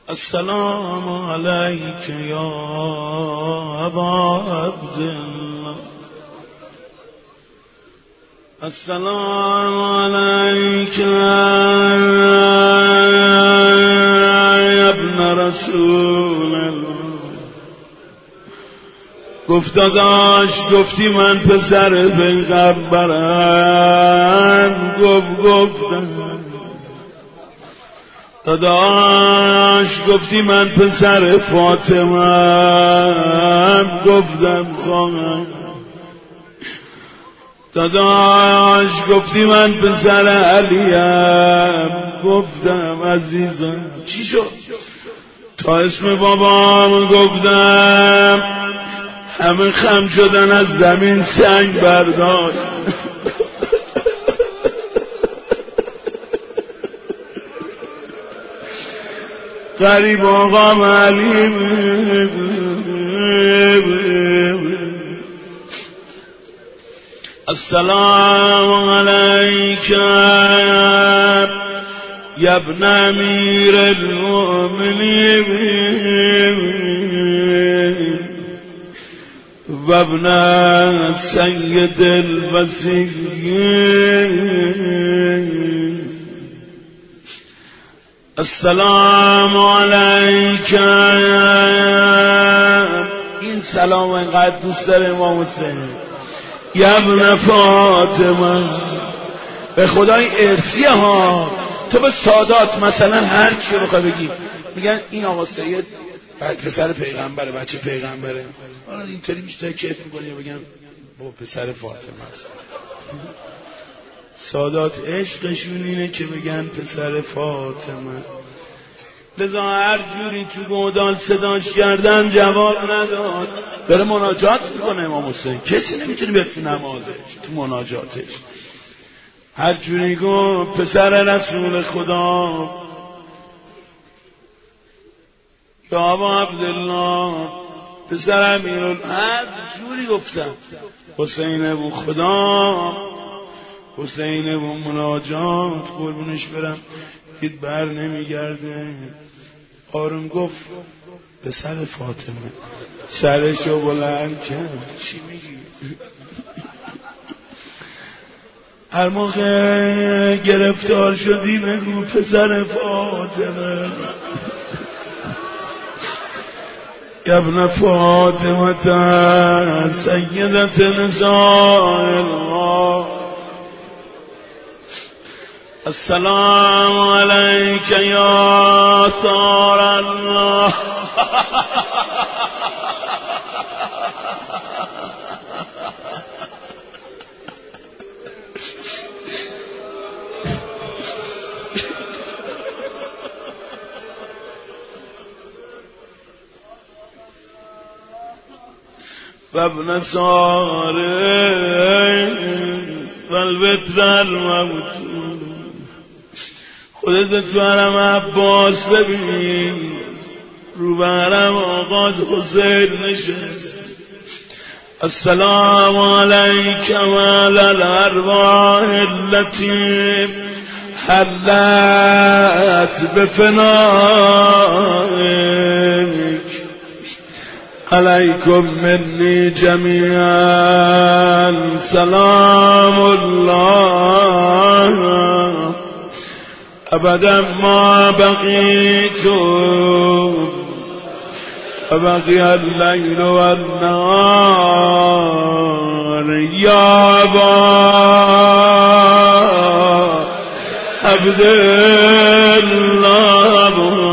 السلام علیک یا ابا عبدالله. السلام علیک یا ابن رسول الله. گفت داداش، گفتی من پسر پیغمبرم. گفتم داداش، گفتی من پسر فاطمه‌ام. گفتم خواهم. داداش، گفتی من پسر علیم. گفتم عزیزم. چی شد؟ تا اسم بابام گفتم همه خم شدن، از زمین سنگ برداشت. غریب آقا علیم. السلام علیک یا ابن امیر المؤمنین و ابن سید الوصیین. السلام علیک. این سلام اینقدر دوست داره امام حسین. یا ابن فاطمه. به خدای ارثیه ها. تو به سادات مثلا هر کی رو بخوای بگی میگن این آقا سید پسر پیغمبره، بچه پیغمبره. حالا اینطوری بیشتر کیف میکنی بگم با پسر فاطمه است. سادات عشقشون اینه که بگن پسر فاطمه. لذا هر جوری تو گودال صداش کردن جواب نداد. داره مناجات میکنه امام حسین. کسی نمیتونه بیاد تو نمازش، تو مناجاتش. هر جوری گفت پسر رسول خدا یا ابا عبدالله، پسر امیرالمومنین. هر جوری گفتم حسین ابو خدا، حسین ابو مناجات. قربونش برم دید بر نمیگرده. آروم گفت پسر فاطمه. سرشو بلند کرد. چی میگی؟ هر موقع گرفتار شدی بگو پسر فاطمه. یا ابن فاطمه سیدت نساء الله. السلام علیک یا ثار الله. و ابن ساره و الوتر الموتور. خودت تو حرم عباس ببین، رو به حرم آقا حسین نشست. السلام علیک و علی الارواح التي حلت بفنائک. علیکم منی جمیعا سلام الله ابدا ما بقیت و بقی اللیل و النهار. یا ابا عبدالله.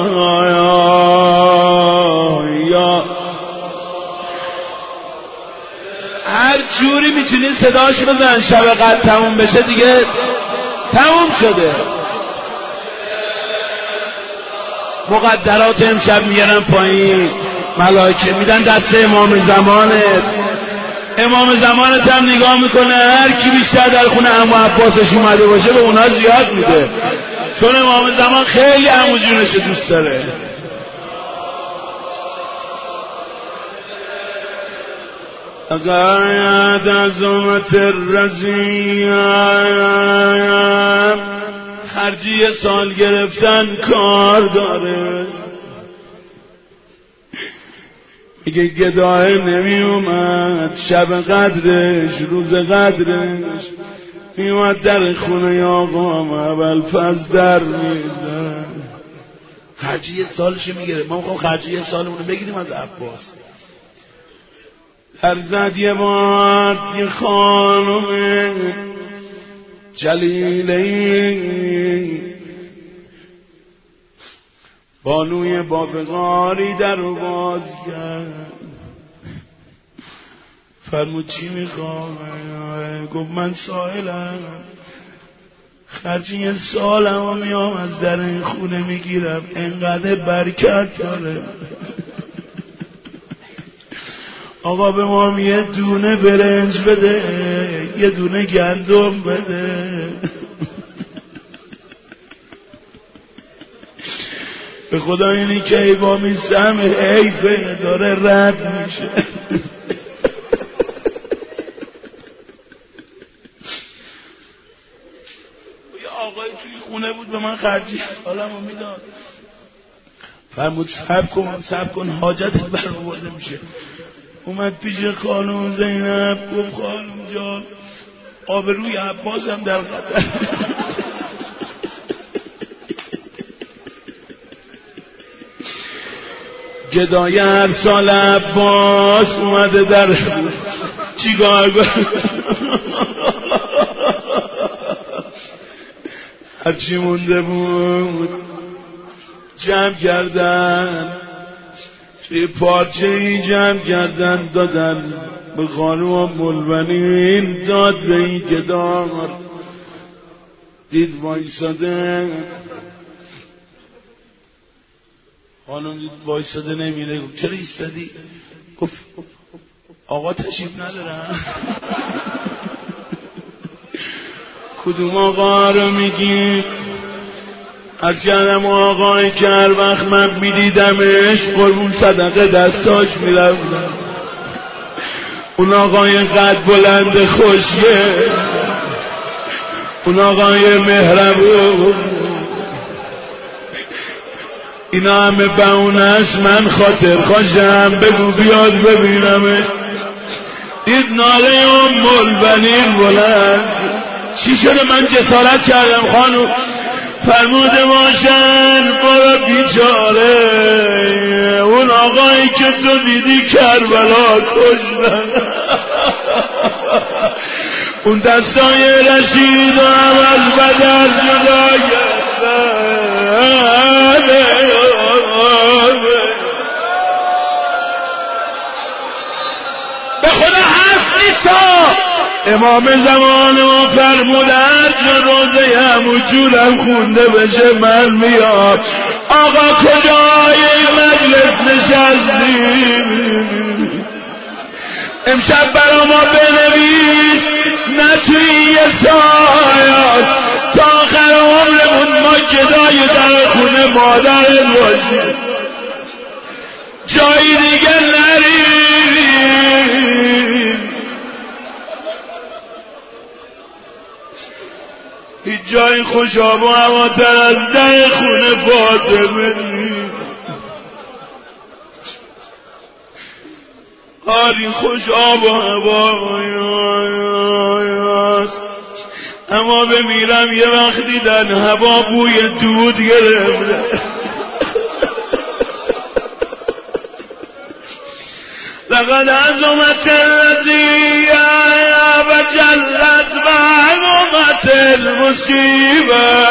هر جوری میتونین صداش بزن شب قدر تموم بشه دیگه تموم شده. مقدرات امشب میارن پایین، ملائکه میدن دست امام زمانت. امام زمانت هم نگاه میکنه هر کی بیشتر در خونه عمو عباسش اومده باشه به اونا زیاد میده، چون امام زمان خیلی عمو جونش دوست داره. اقایت عظمت الرزیم. خرجی سال گرفتن کار داره. میگه گداه نمی اومد شب قدرش روز قدرش میومد در خونه آقام اول فز در میزن خرجی سالش میگیره. ما میخوام خرجی سالمونو بگیریم از عباس. در زد یه بار یه خانم جلیلی بانوی بابغاری در رو باز کرد. فرمود چی میخوام؟ گفت من سائلم، خرجی سالم و میام از در این خونه میگیرم، انقدر برکت داره. آقا به ما یه دونه برنج بده، یه دونه گندم بده. به خدا اینی که ایبا میسم حیفه داره رد میشه. یه آقای توی خونه بود به من خرجی حالمو میداد. فرمود صبر کن حاجتت برآورده میشه. اومد پیش خانم زینب گفت خانم جان آبروی عباسم در خطر. گدای هر سال عباس اومده در چیکار هرچی مونده بود جمع کردن، توی پارچه ای جمع کردن دادن به خانوم ملونین. داد به این گدار، دید وایساده، خانم دید وایساده نمیره. گفت چرا ایستادی؟ گفت آقا تشریف ندارم. کدوم آقا رو میگی؟ از کردم آقای که هر وقت من میدیدمش قربون صدقه دستاش میرفتم. اون آقای قد بلند خوشیه، اون آقای مهربون، اینا همه بهونه‌اش من خاطر خوشم. بگو بیاد ببینمش. دید ناله ملبنین بلند. چی شده؟ من جسارت کردم خانم. فرموده باشن برو بیچاره، اون آقایی که تو دیدی کربلا کشتن، اون دستای رشید و هم از بدر جدا گردن. به خدا حرف نیستا. امام زمان ما فرمودن چون روزه همو جورم خونده بشه من میام. آقا کجای مجلس نشستیم؟ امشب برا ما بنویس نه توی یه سایات تا آخر عمرمون ما گدای در خونه مادرت باشیم، جایی دیگه نریم. هیچ جای خوش آب و هواتر از در خونه فاطمه نیست. آری خوش آب و هواست، اما بمیرم یه وقت دیدن هوا بوی دود گرفته. لقد عظمت الرزیه و جلت و عظمت المصیبه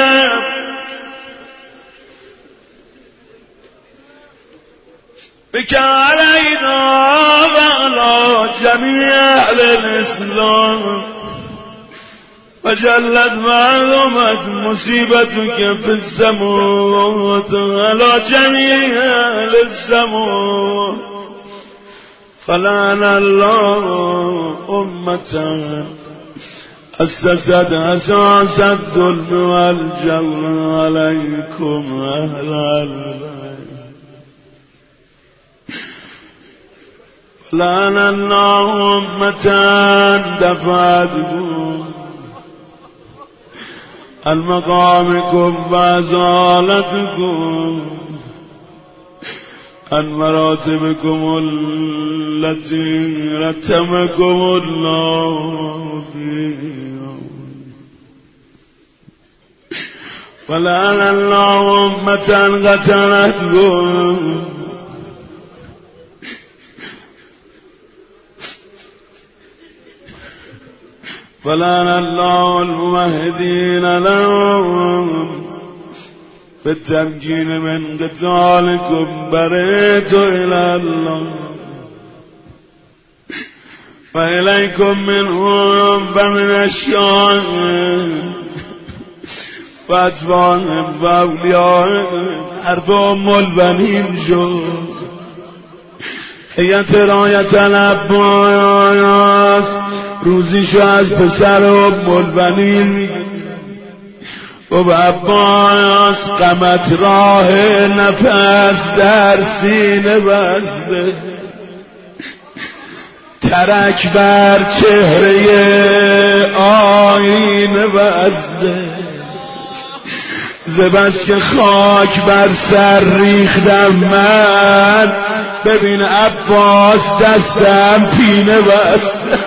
بك علينا وعلى جميع اهل الاسلام و جلت و عظمت مصیبتك في السماوات على جميع اهل السماوات فلعن الله أمة أسست أساس الظلم والجور عليكم أهل البيت فلعن الله أمة دفعتكم عن مقامكم وأزالتكم عن مراتبكم التي رتبكم الله فيها ولعن الله أمة قتلتكم ولعن الله الممهدين لهم بالتمكين من قتالكم برئت إلى الله وإليكم منهم فمن أشيائهم وأتباعهم وأوليائهم حرف أم البنين شد هي رایت العباس روزیشو از پسر ام البنین میگه و به عباس قمت راه نفس در سینه بسته ترک بر چهره آینه بسته زبست که خاک بر سر ریختم من ببین عباس دستم پینه بسته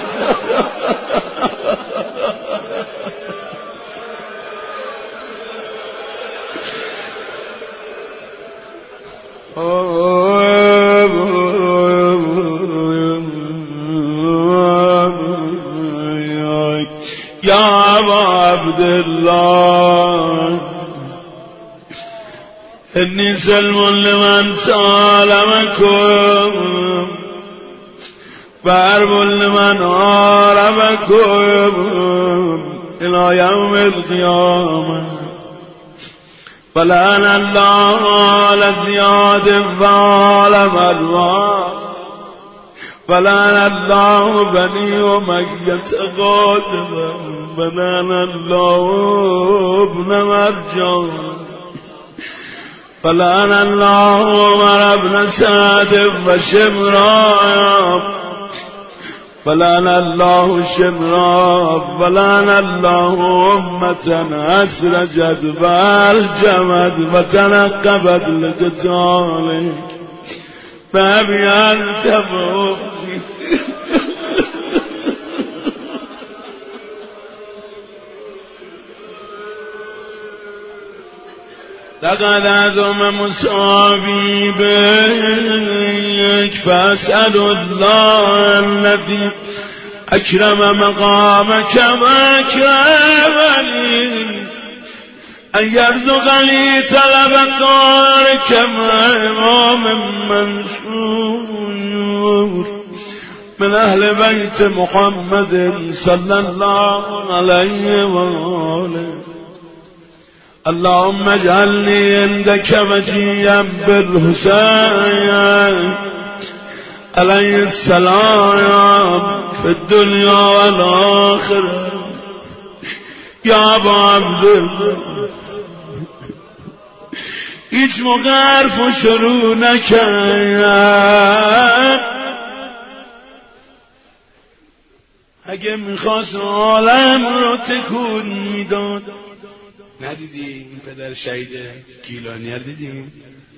یا ابا عبدالله انی سلم لمن سالمکم و عرب لمن عاربکم الى یوم القیامه ولعن الله على زياد وعلى مروان ولعن الله بني أمية قاتبا ولعن الله ابن مرجان ولعن الله عمر بن سعد وشمران ولعن الله شمران ولعن الله أمة أسرجت والجمد وتنقبت لقتالك فأبي أنت فوقي لقد عظم مصابي بك فأسأل الله الذي أكرم مقامك وأكرمني أن يرزقني طلب دارك مع إمام منصور من أهل بيت محمد صلى الله عليه وآله اللهم اجعلني عندك مجيا بالحسين عليه السلام في الدنيا والآخرة يا ابا عبدالله هیچ موقع حرفو شروع نکرد اگه میخواست عالم رو تکون میداد. ندیدی این پدر شهید گیلانی دیدیم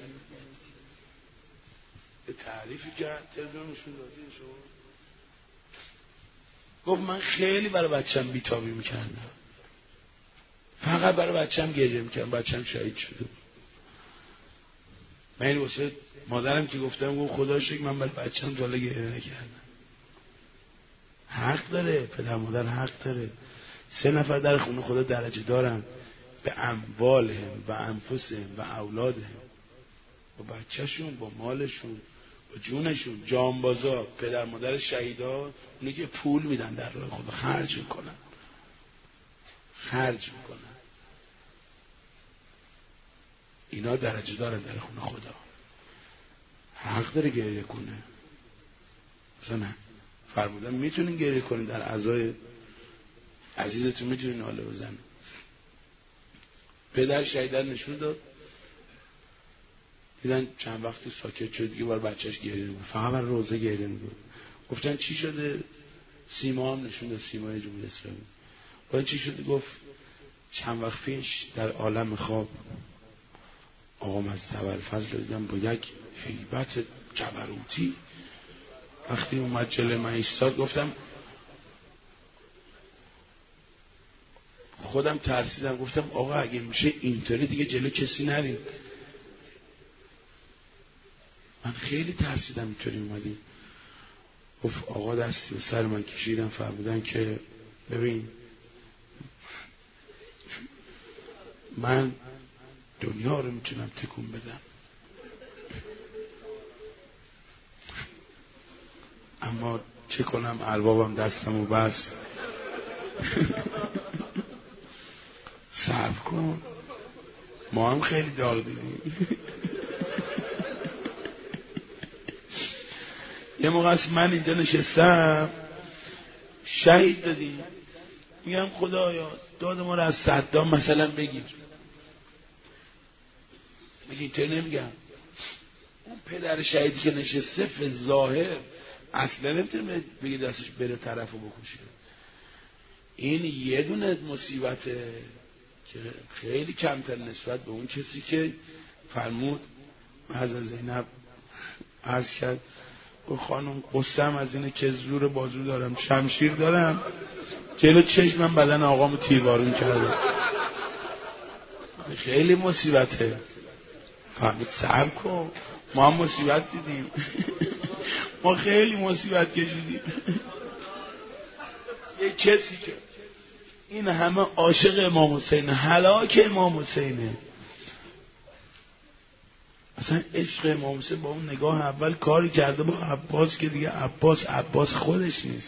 به تعریفی کرد تلویزیونشون دادی شو گفت من خیلی برای بچم بیتابی میکردم فقط برای بچم گریه میکردم بچم شهید شده من این واسه مادرم که گفتم گفت خدا شکر من برای بچم جاله گریه نکردم. حق داره پدر مادر حق داره 3 نفر در خونه خدا درجه دارن به اموالهم و انفسهم و اولادهم با بچهشون با مالشون با جونشون جانبازا پدر مادر شهیدا اونی که پول میدن در راه خدا خرج میکنن اینا درجه دارن در خونه خدا حق داره گریه کنه مثلا نه فرمودن میتونین گریه کنین در عزای عزیزتون میتونین ناله بزنین. پدر شهیدن نشون داد دیدن چند وقتی ساکت شد دیگه بار بچهش گریه نمی‌کنه فقط بر روزه گریه می‌کنه. گفتن چی شده؟ سیما هم نشون داد سیمای جمهوری اسلامی. گفتن چی شده؟ گفت چند وقت پیش در عالم خواب آقا مظهر ابوالفضل دیدم با یک هیبت جبروتی وقتی اومد جلوی من ایستاد گفتم خودم ترسیدم گفتم آقا اگه میشه اینطوری دیگه جلو کسی نریم. من خیلی ترسیدم اینطوری اومدیم. گفت آقا دستی به سر من کشیدم فرمودن که ببین من دنیا رو میتونم تکون بدم اما چه کنم اربابم دستمو بس. صبر کن ما هم خیلی داغ دیدیم. یه موقع است من اینجا نشستم شهید دادیم میگم خدایا داد ما رو از صدام مثلا بگیر. میگه اینطور نمیگم اون پدر شهیدی که نشسته به ظاهر اصلا نمیتونه بگی دستش بره طرفو بکشه. این یه دونه مصیبته که خیلی کمتر نسبت به اون کسی که فرمود حضرت زینب عرض کرد و خانم قسم از اینه که زور بازو دارم شمشیر دارم جلو چشمم بدن آقامو تیربارون کرده. خیلی مصیبته. فرمود صبر کن ما هم مصیبت دیدیم. ما خیلی مصیبت کشیدیم. یه کسی که این همه عاشق امام حسین هلاک امام حسینه اصلا عشق امام حسین با اون نگاه اول کاری کرده با عباس که دیگه عباس خودش نیست.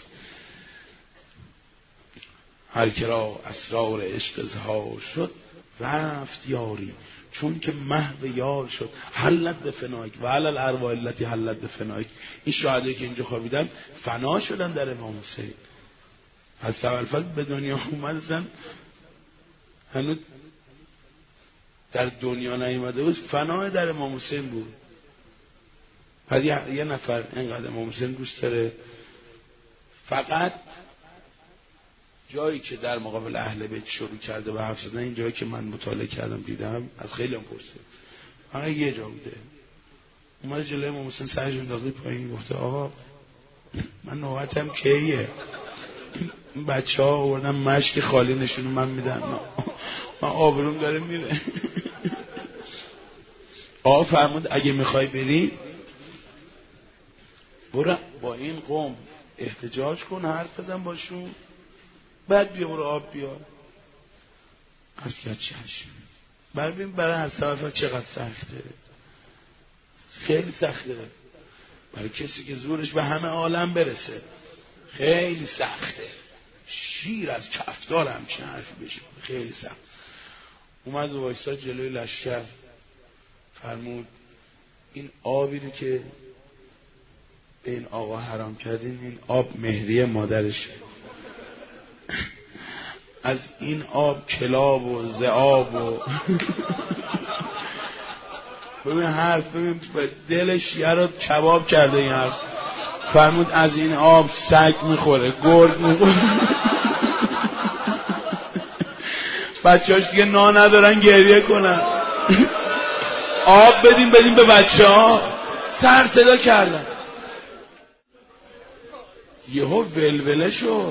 هر کرا اسرار عشق اظهار شد رفت یاری چون که محو یار شد حلت به فنایک و علل ارواح التي حلت به فنایک. این شهدایی که اینجا خوابیدن فنا شدن در امام حسین. از ابوالفضل به دنیا اومد اصلا هنوز در دنیا نیومده بود فنا در امام حسین بود. بعد یه نفر اینقدر امام حسین دوست داره فقط جایی که در مقابل اهل بیت شروع کرده به حرف زدن این جایی که من مطالعه کردم دیدم از خیلی هم پرسید فقط یه جا بوده اومد جلوی امام حسین سرش انداخته پایین گفته آقا من نوبتم کیه؟ این بچه ها آوردن مشک خالی نشونو من میدن من آبروم داره میره. آقا فرمود اگه میخوای بری برو با این قوم احتجاج کن حرف بزن باشون بعد بیا برو آب بیار. از کرد چشم ببین برای حساب چقدر سخته. خیلی سخته برای کسی که زورش به همه عالم برسه خیلی سخته. شیر از کفتار همچین حرفی بشه خیلی سخت. اومد و وایساد جلوی لشکر فرمود این آبی رو که به این آقا حرام کردین این آب مهریه مادرشه. از این آب کلاب و ذئاب و ببین حرف ببین دلش یه رو کباب کرده این حرف. فرمود از این آب سگ میخوره گرگ میخوره. بچه‌هاش دیگه نان ندارن گریه کنن آب بدیم به بچه‌ها سر صدا کردن. یهو ولوله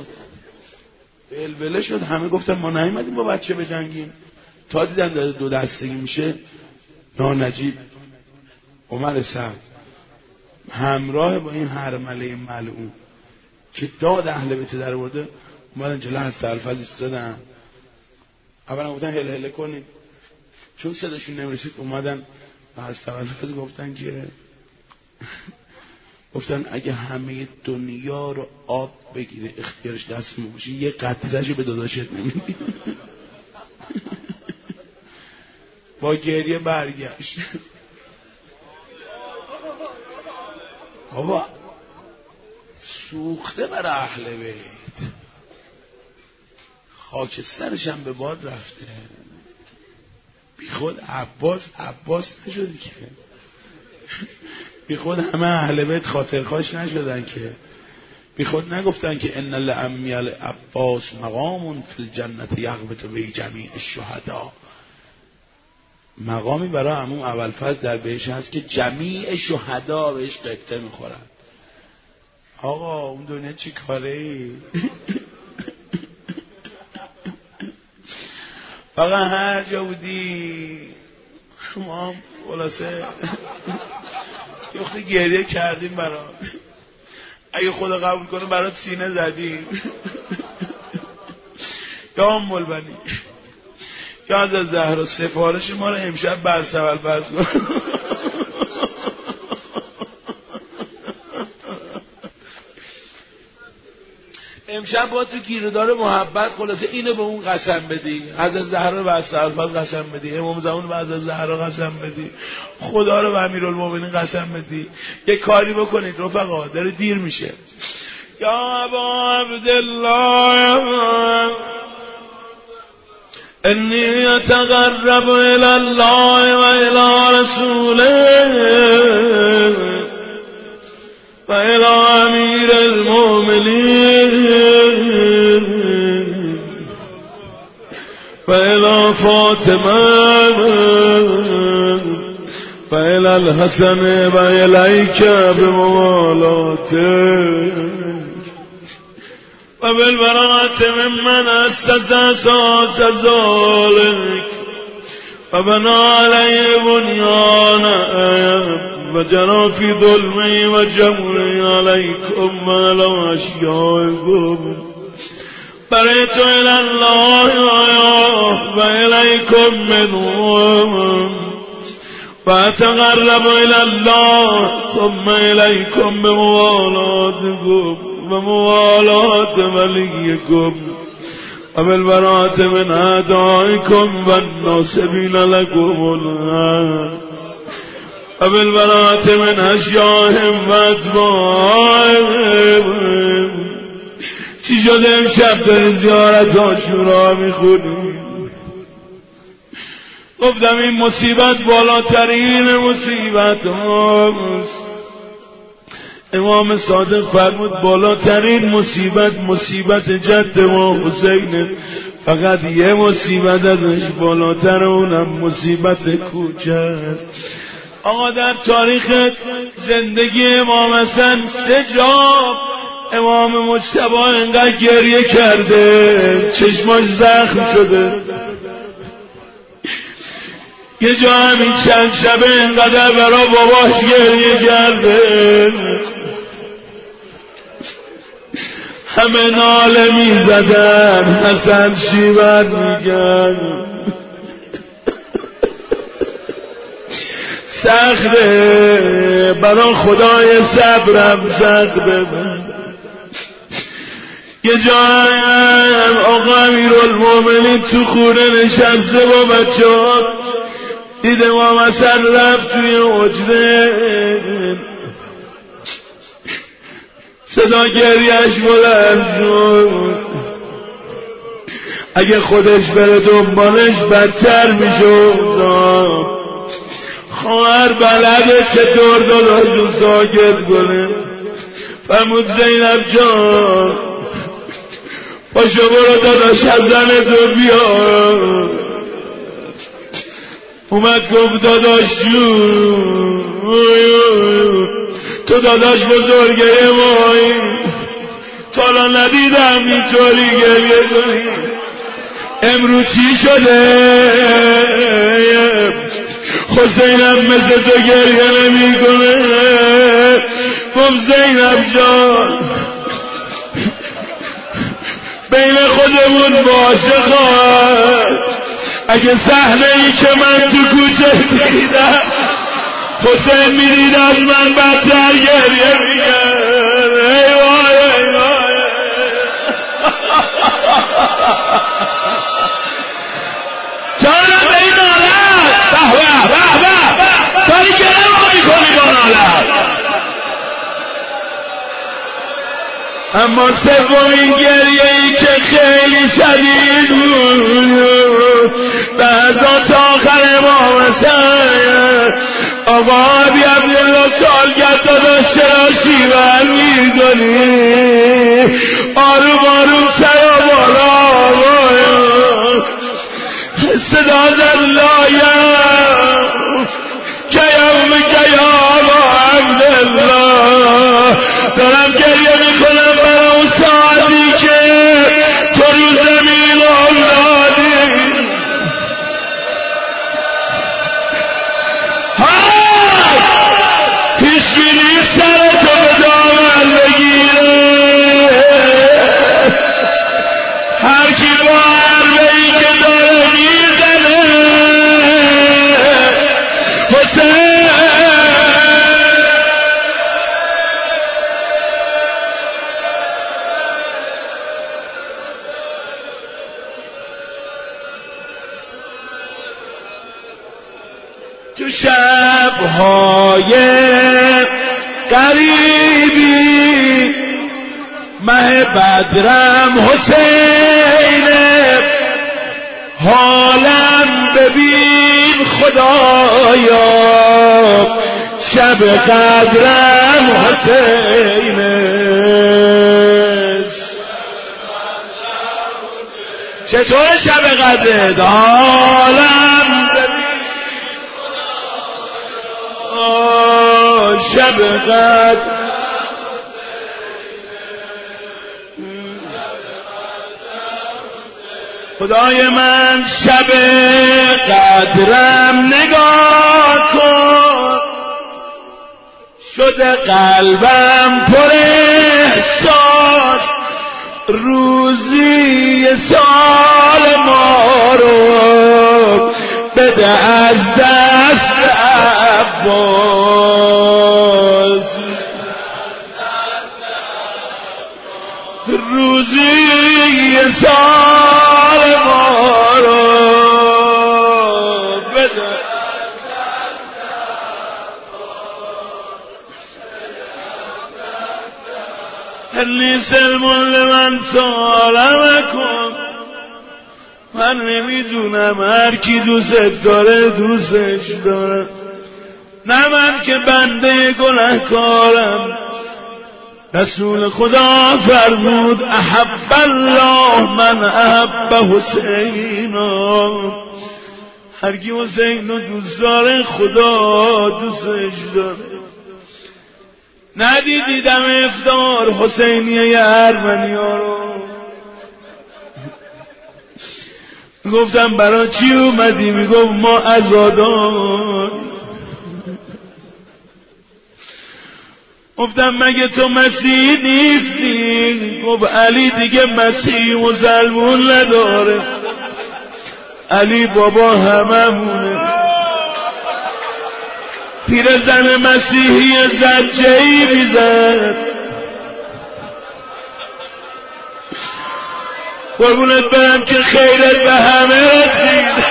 شد همه گفتن ما نیومدیم با بچه بجنگیم. تا دیدن داره دو دستگی میشه نانجیب عمر سعد همراه با این هرمله ملعون که داد اهل بیت در برده اومدن جلو حضرت ابوالفضل ایستادن. اولا گفتن هل هله کنید چون صداشون نمیرسید اومدن و حضرت ابوالفضل گفتن اگه همه دنیا رو آب بگیره اختیارش دست میشه یه قطره‌اش به داداشت نمیدی. با گریه برگشت. بابا سوخته برای اهل بیت خاکسترش هم به باد رفته. بی خود عباس نشدی که بی خود همه اهل بیت خاطرخواش نشدن که بی خود نگفتن که ان لعمی العباس مقام فی الجنة یغبط به جمیع الشهداء. مقامی برای عموم ابوالفضل در بهش هست که جمیع شهدا بهش قبطه میخورن. آقا اون دنیا چی کاره ای؟ فقط هر جا بودی شما خلاصه یختی گریه کردیم برات، اگه خدا قبول کنه برات سینه زدیم یا ام البنی یا از زهرا سفارش ما رو امشب برسول فرض کن. امشب با تو گیردار محبت خلاصه اینو به اون قسم بدی، از زهرا به استغفار قسم بدی، امام زمان به از زهرا قسم بدی، خدا رو به امیرالمومنین قسم بدی. یه کاری بکنید رفقا، داره دیر میشه. یا ابا عبدالله انی اتقرب الی الله و الی رسوله و الی امیر المؤمنین و الی فاطمه و الی الحسن و الیک بموالاته و بالبراءة ممن اسس اساس ذلك و بنا علیه بنیانه و جرا فی ظلمی و جمعی علیکم و علی اشیائکم بریت الی الله و الیکم منهم و اتقرب الی الله ثم الیکم بموالاتکم و موالات ولیکم و بالبراءة من اعدائکم و الناصبین لکم العهد و بالبراءة من اشیائهم و اتباعهم. چی شده امشب داری زیارت عاشورا میخونی؟ گفتم این مصیبت بالاترین مصیبت هاست. امام صادق فرمود بالاترین مصیبت مصیبت جد ما حسینه، فقط یه مصیبت ازش بالاتر، اونم مصیبت کوچه. آقا در تاریخ زندگی امام حسن 3 جا امام مجتبی انقدر گریه کرده چشماش زخم شده. یه جا همین چند شبه انقدر برای باباش گریه کرده، همه ناله می زدن، حسن شیون میگن سخته برای خدای صبرم سخته. یه جایم آقا امیرالمومنین تو خونه نشسته با بچه ها، دید امام حسن رفت توی حجره، صدا گریهش بلند شد. اگه خودش بره دنبالش بدتر میشد. خواهر بلده چطور داداشو ساکت کنه. فرمود زینب جان پاشو برو داداش از زن تو بیار. اومد گفت داداش جون تو داداش بزرگه مایی، تا الان ندیدم اینطوری گریه کنی. امروز چی شده؟ حسینم مثل تو گریه نمی کنه. گفت زینب جان بین خودمون باشه خواهد، اگه صحنه ای که من تو کوچه دیدم حسین میدید از من بدتر گریه میگن. ای وای ای وای جانم به این نالت به به به به داری گره ما میکنی با نالت. اما سومین گریه ای که خیلی شدید بود بعضا تا آخر امام حسن. آقا ابی عبدالله سالگرد داداش چرا شیون میکنی؟ آروم آروم سر و بالا صدا زد لایم سر تو به دامن بگیره، هر کی با حربه‌ای که داره میزنه حسین تو شب‌های قریبی مه بدرم حسینه، حالم ببین خدایا شب قدرم حسینه. چطور شب قدرت؟ حالم ببین خدایا شب قدر خدای من شب قدرم نگاه کن، شده قلبم پر احساس، روزی سال ما رو بده از دست عباس، روزی سال ما رو بده هلی سلمون لمن سالمکم. من نمیدونم هر کی دوست داره دوستش داره، نه من که بنده گناهکارم. رسول خدا فرمود احب الله من احب حسینا، هر کی حسین رو دوست داره خدا دوستش داره. ندیدیدم افطار حسینیه ارمنی‌ها رو، گفتم برای چی اومدی؟ میگفت ما عزادار. گفتم مگه تو مسیح نیستی؟ گفت علی دیگه مسیح مسلمون نداره، علی بابا هممونه. پیرزن مسیحی زجه‌ای میزد، قربونت برم که خیرت به همه رسید.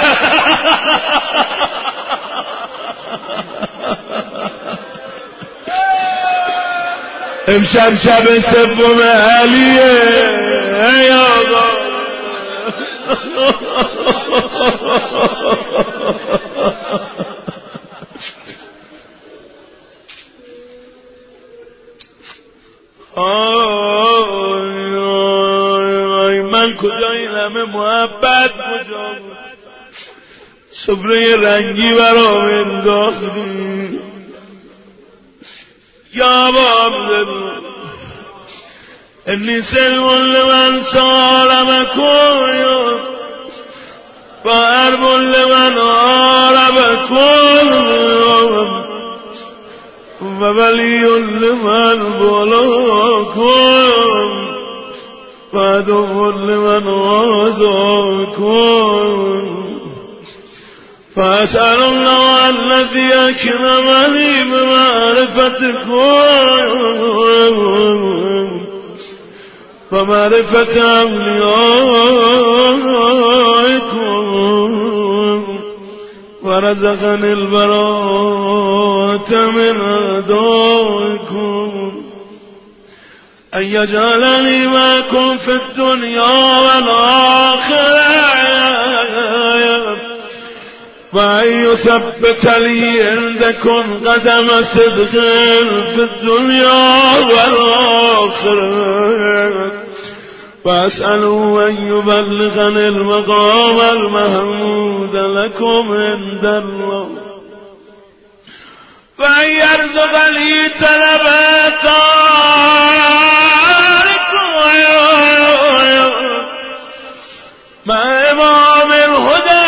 امشب شب سوم علیه ای آقا. من کجا این همه محبت کجا بود؟ سفره رنگی برام انداختی یا باب انی سلمون لمن سالمکم و عربون لمن عربکم و ولی لمن بلاکم و عدو لمن عاداکم. فأسأل الله الذي أكرمني بمعرفتكم ومعرفة أوليائكم ورزقني البراءة من أعدائكم، أن يجعلني معكم في الدنيا والآخرة، وأن يثبت لي عندكم قدم صدق في الدنيا والآخرة، وأسأله أن يبلغني المقام المحمود لكم عند الله، وأن يرزقني طلباتكم مع إمام الهدى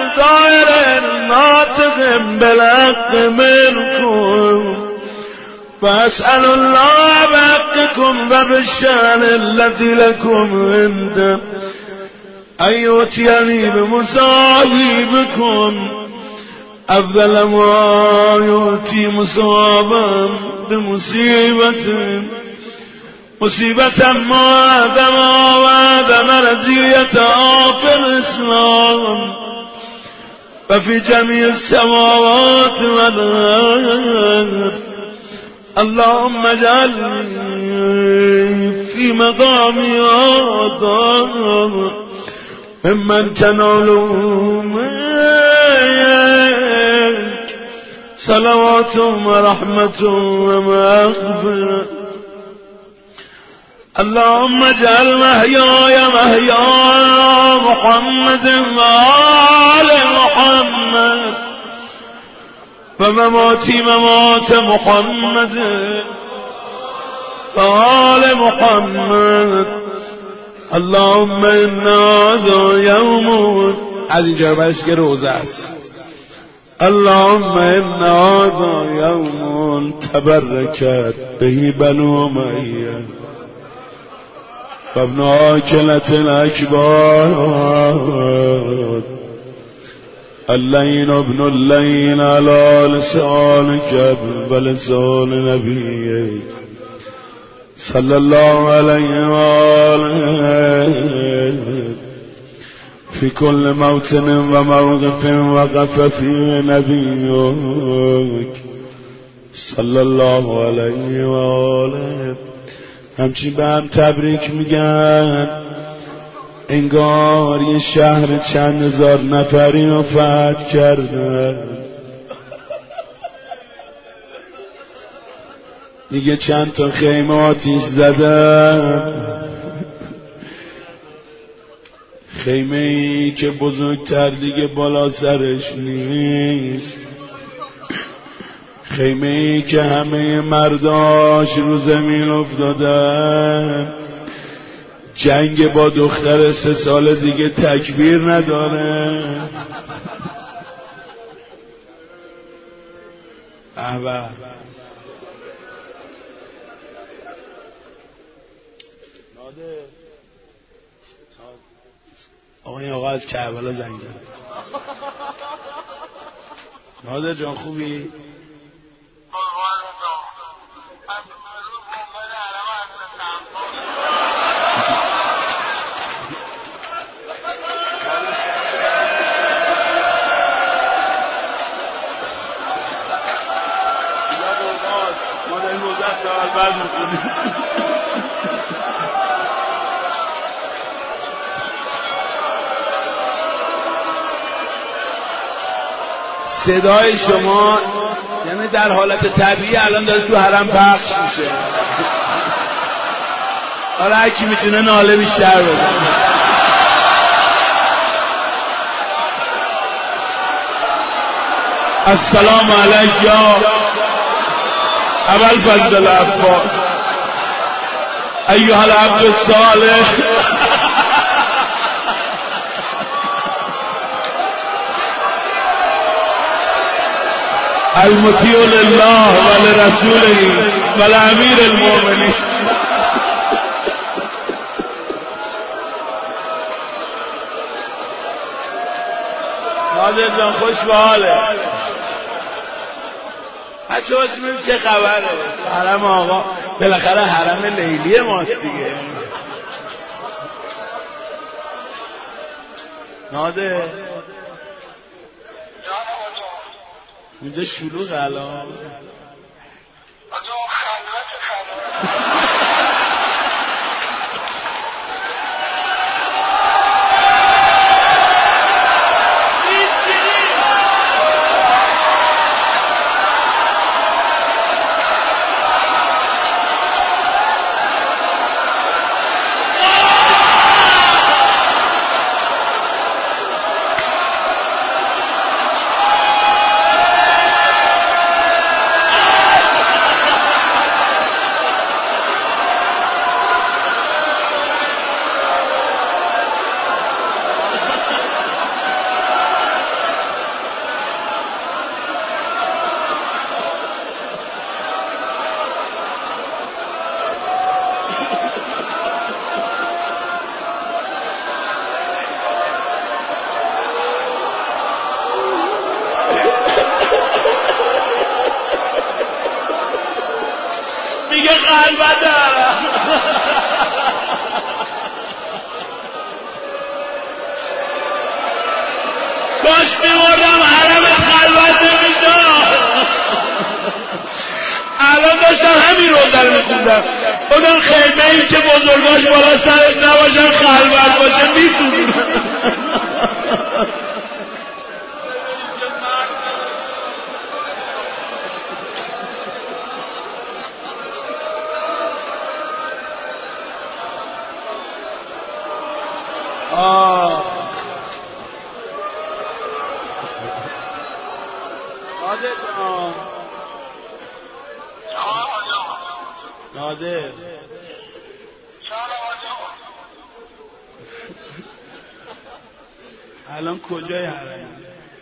الطاهر الناطق بالحق منكم، وأسأل الله بحقكم وبالشأن الذي لكم عنده أن يؤتيني بمصائبكم أفضل ما يؤتي مصابا بمصيبة مصيبة ما وعدم رزية في الإسلام وفي جميع السماوات والأرض. اللهم اجعلني في مقامي هذا ممن تنال منك صلوات ورحمة ومغفرة. اللهم اجعل محياي محيا محمد وآل محمد ومماتي ممات محمد وآل محمد. اللهم إنا هذا يوم از اینجا برش که روزه است. اللهم إنا هذا يوم تبركت به بنو أمية وابن آكلة الأكبار اللين ابن اللين على لسانك ولسان نبيك صلى الله عليه وآله في كل موطن وموقف وقف فيه نبيك صلى الله عليه وآله. همچین به هم تبریک میگن انگار یه شهر چند هزار نفری رو فتح کردن. دیگه چند تا خیمه آتیش زدن، خیمه ای که بزرگتر دیگه بالا سرش نیست، خیمه ای که همه مرداش رو زمین افتادن. جنگ با دختر 3 سال دیگه تکبیر نداره. احبه آقا از کربلا زنگ زد. نادر جان خوبی؟ ما در این روزه سوال بعد میکنیم. صدای شما یعنی در حالت طبیعی الان داره تو حرم پخش میشه. آره هر کی میتونه ناله بیشتر بزنه. السلام علیک یا ابوالفضل العباس ایها العبد الصالح المطیع لله ولرسوله ولامیر المؤمنین. ناظر جان خوش به حاله. بچه هاش میبینیم چه خبره. حرم آقا بالاخره حرم لیلی ماست دیگه. ناظر اینجا شلوغ الان. خلوت دارم. کاش میوردم حرمت خلوت نمیداد. الان داشتم همین رو در میخوندم، اونم خیمه ای که بزرگاش بالا سرش نباشن خلوت باشه میسوزونم. نادر الان کجای حرم؟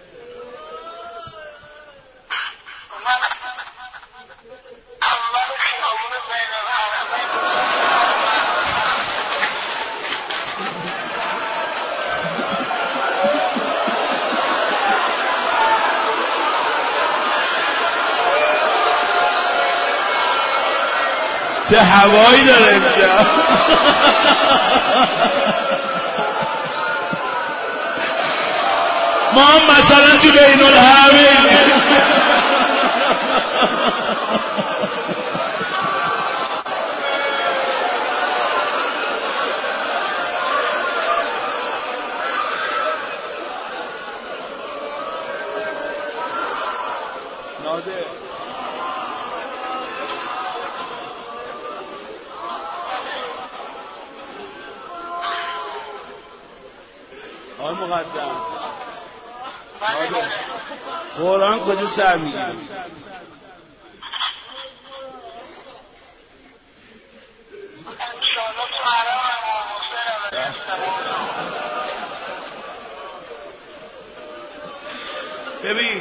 چه هوایی داره امشب. ما هم مثلا تو بین الحرمین. نادر آقای مقدم، قرآن کجا سر میگیره؟ ببین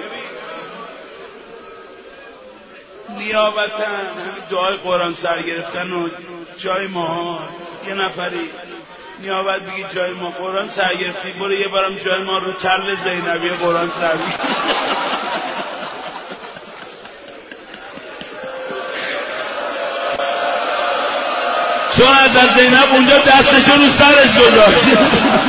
نیابتا همین دعای قرآن سر گرفتن و جای ما یه نفری نیابت بگی جای ما قرآن سر گرفتی، برو یه بارم جای ما رو تل زینبی قرآن سر بگیر. چون حضرت زینب اونجا دستشو رو سرش گذاشت.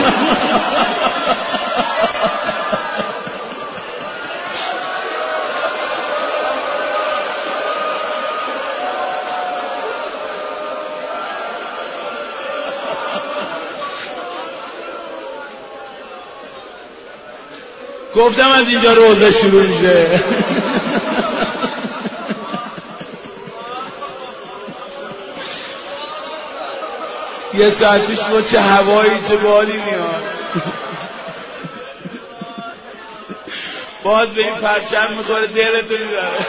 گفتم از اینجا روزه شروع میشه. یه ساعت پیش با چه هوایی چه بادی میاد. باز به این پرچم میخوره دلتو میبره.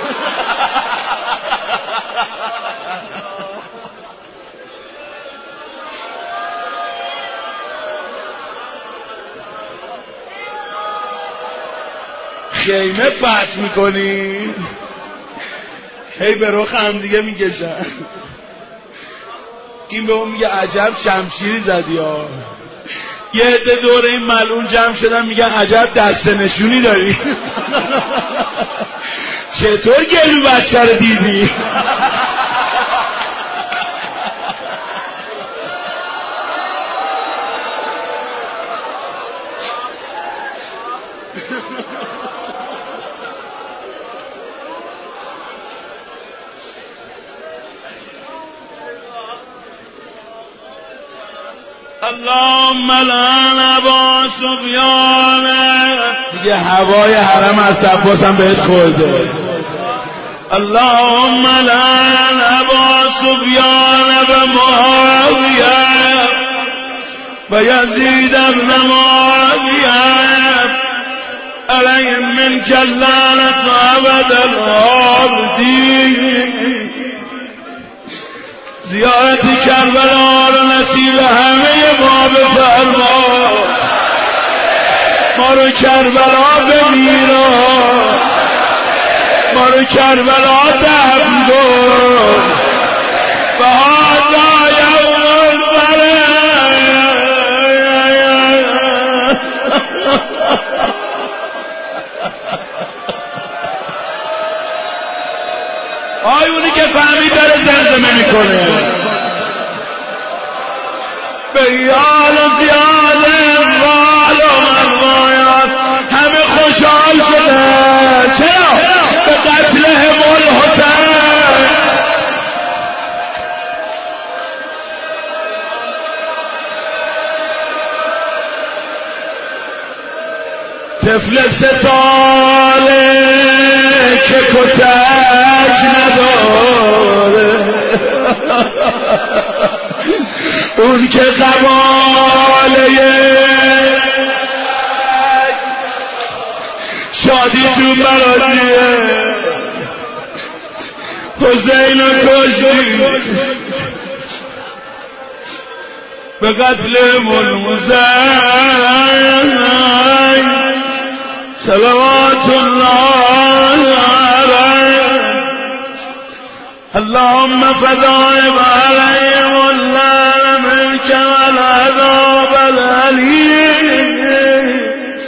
خیمه فتح میکنی هی به رخ هم دیگه میکشن. این به اون میگه عجب شمشیری زدی ها. یه عده دور این ملعون جمع شدن میگن عجب دست نشونی داری. چطور گلو بچه رو دیدی؟ اللهم لعن ابا سفیان. دیگه هوای حرم از عباس هم بهت خورده. اللهم لعن ابا سفیان و معاویه و یزید ابن معاویه علیهم منک اللعنة ابد الآبدین. زیارت کربلا رو نصیب همه ما بفرما. ما رو کربلا بگیرا، ما رو کربلا دفن کن. و هذا یوم الفرح. اونی که فهمید داره زمزمه میکنه به یال و زیاد وال و مروایات همه خوشحال شده. چرا؟ به قتلهم الحسین. طفل 3 ساله که کتک نداره اون که قباله شادی تو مرادیه حسین و کشتی به قتل الحسین صلوات الله علیه. اللهم فضائب علیهم اللعن منك والعذاب الأليم.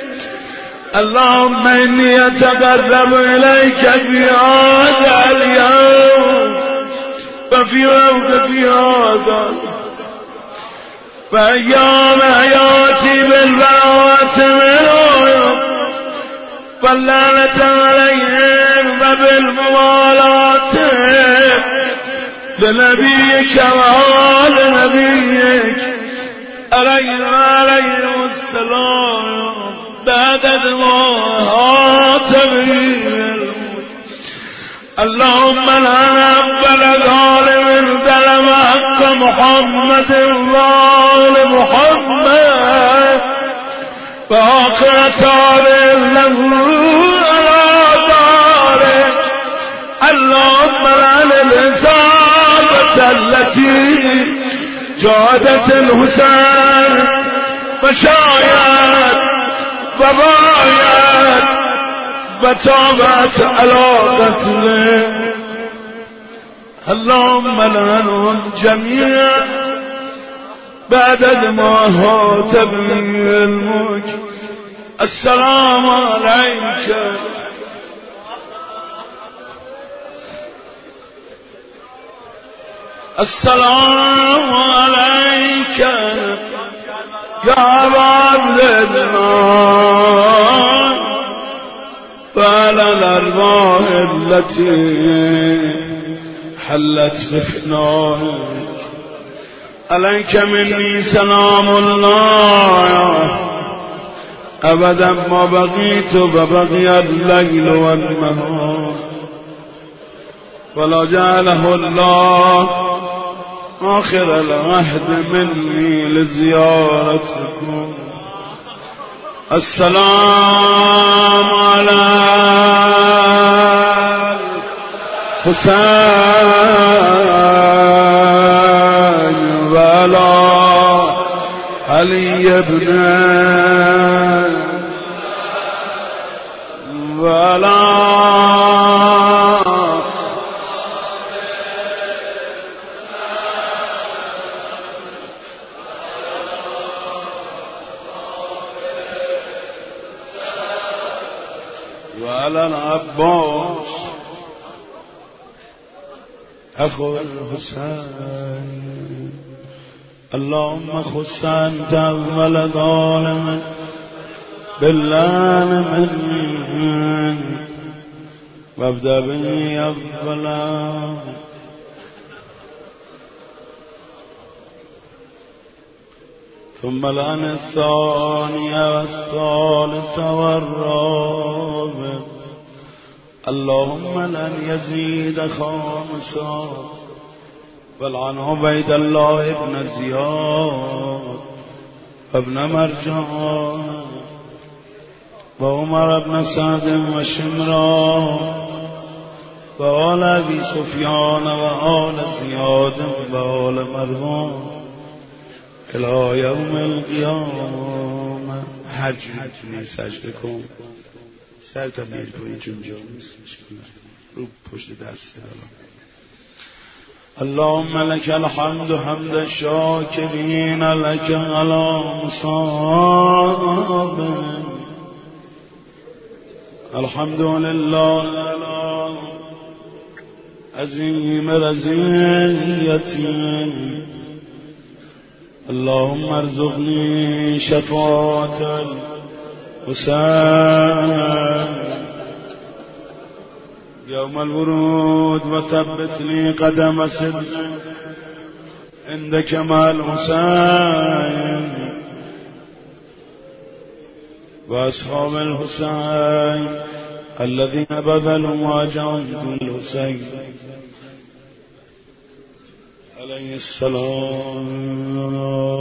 اللهم إني أتقرب إليك في هذا اليوم وفي هذا فأيام حياتي بالبراءة منهم واللعنة عليهم وبالموالاة لنبيك وآل نبيك عليهم السلام بعد الموت بالموت. اللهم لا نقبل ظالم ظلم حق محمد وآل محمد وآخر تاريخ له على داره. اللهم لعن الإصابة التي جادت الحسين وشايت وبايت وتابت على قتله. اللهم لعنهم جميعا بعد ما هات بالملك. السلام عليك السلام عليك يا عبد الله وعلى الأرواح التي حلت بفنائك. عليك مني سلام الله أبدا ما بقيت وبقي الليل والنهار ولا جعله الله آخر العهد مني لزيارتكم. السلام على الحسين وعلى علي بن وعلى وعلى العباس أخو الحسين. اللهم خص أنت أول ظالم باللعن مني وابدأ به أولا ثم لعن الثانية والثالثة والرابع. اللهم لن يزيد خامسا والعن عبيد الله بن زياد وابن مرجان وعمر بن سعد وشمران وآل أبي سفيان وآل زياد وآل مرهون الى یوم القیامه. هر جوری سجده کن سر تا میل کنی چون جا نیست رو پشت دست دارم. اللهم لك الحمد حمد الشاكرين لك على مصاب. الحمد لله عظیم رضیتی. اللهم ارزقنی شفاعت الحسین یوم الورود و ثبتنی قدم صدق عندك مع الحسين وأصحاب الحسين الذين بذلوا ما جاهدوا الحسين عليه السلام.